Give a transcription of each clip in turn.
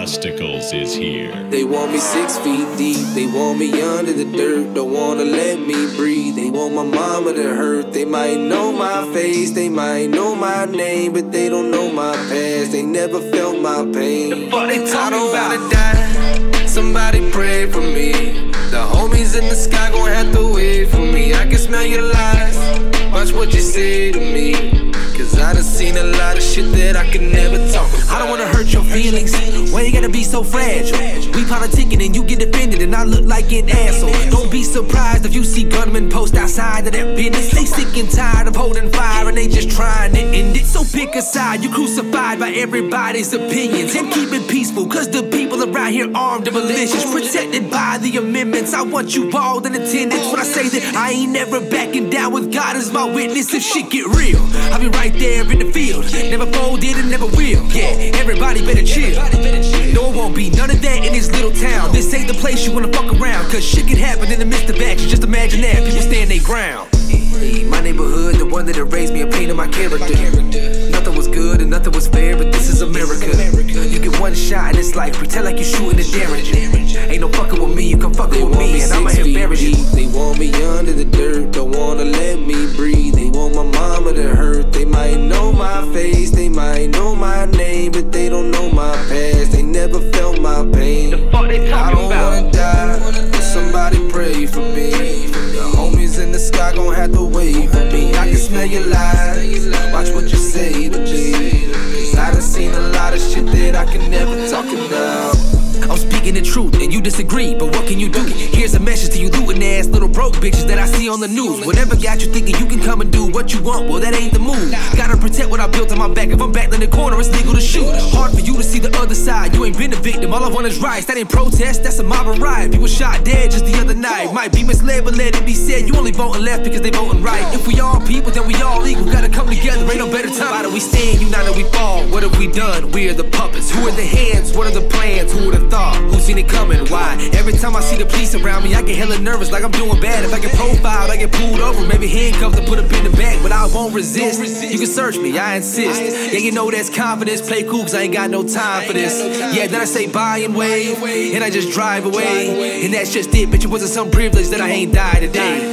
Testicles is here. They want me 6 feet deep, they want me under the dirt, don't wanna let me breathe. They want my mama to hurt, they might know my face, they might know my name, but they don't know my past, they never felt my pain. I don't wanna die, somebody pray for me. The homies in the sky gon' have to wait for me. I can smell your lies, watch what you say to me, cause I done seen a lot of shit that I can never talk about. I don't wanna hurt your feelings, why you gotta be so fragile? We politicking and you get offended and I look like an asshole. Don't be surprised if you see gunmen post outside of their business. They sick and tired of holding fire and they just trying to end it. So pick a side, you crucified by everybody's opinions, and keep it peaceful, cause the people around here armed and malicious, protected by the amendments. I want you all in attendance when I say that I ain't never backing down with God as my witness. If shit get real, I'll be right there in the field, never folded and never will. Yeah, everybody better chill. No, it won't be none of that in this little town. This ain't the place you wanna fuck around, cause shit can happen in the midst of action. Just imagine that, people stand their ground. My neighborhood, the one that raised me and painted my character. Nothing was good and nothing was fair, but this is America. You get one shot and it's like, pretend like you're shooting a Derringer. Ain't no fucking with me, you come fucking with me and I'ma hit bury you. They want me under the dirt, don't wanna let me breathe. They want my mama to hurt, they might know my face, they might know my name, but they don't know my past, they never felt my pain. I don't wanna die, somebody pray for me. The homies in the sky gon' have to wait for me. I can smell your lies, watch what you say to me, cause I done seen a lot of shit that I can never talk about. I'm speaking the truth and you disagree, but what can you do? Here's a message to you looting ass little broke bitches that I see on the news. Whatever got you thinking you can come and do what you want, well that ain't the move. Gotta protect what I built on my back. If I'm back in the corner, it's legal to shoot. Hard for you to see the other side, you ain't been a victim. All I want is rights, that ain't protest, that's a mob of riot. People shot dead just the other night. Might be misled, but let it be said, you only voting left because they voting right. If we all people, then we all equal. Gotta come together, ain't no better time. Why do we stand united, we fall? What have we done? We are the puppets. Who are the hands? What are the plans? Who would have thought? Who seen it coming? Why? Every time I see the police around me, I get hella nervous, like I'm doing bad. If I get profiled, I get pulled over, maybe handcuffed and put up in the back, but I won't resist. You can search me, I insist. Yeah, you know that's confidence. Play cool, cause I ain't got no time for this. Yeah, then I say bye and wave, and I just drive away. And that's just it, bitch, it wasn't some privilege that I ain't died today.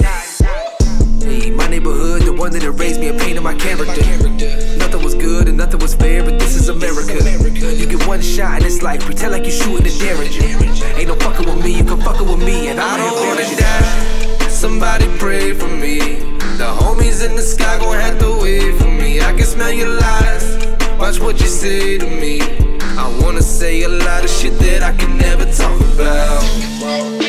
My neighborhood, the one that raised me and painted my character. Nothing was good and nothing was fair, but this is America. You get one shot and it's like, pretend like you're shooting a Derringer. Ain't no fucking with me, you come fucking with me and I don't wanna die, somebody pray for me. The homies in the sky gon' have to wait for me. I can smell your lies, watch what you say to me. I wanna say a lot of shit that I can never talk about.